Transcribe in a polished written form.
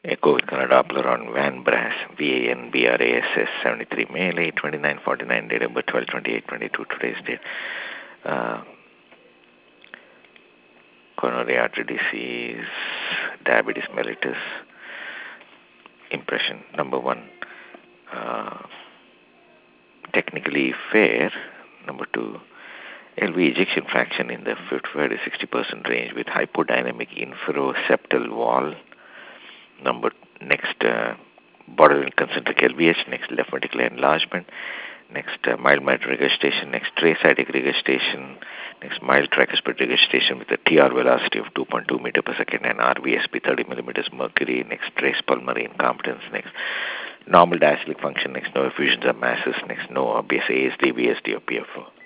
Echo with Kannada Doppler on Van Brass, VANBRASS 73 male, 82949, date of birth 12/28/22, today's date. Uh, Coronary artery disease, diabetes mellitus, impression number one. Uh, Technically fair. Number two, LV ejection fraction in the 50 to 60% range with hypodynamic inferoseptal wall. Number next, borderline concentric LVH. Next, left ventricular enlargement. Next, mild mitral regurgitation. Next, trace-aortic regurgitation. Next, mild tricuspid regurgitation with a TR velocity of 2.2 meter per second and RVSP 30 millimeters mercury. Next, trace pulmonary incompetence. Next, normal diastolic function. Next, no effusions or masses. Next, no obvious ASD, VSD, or PFO.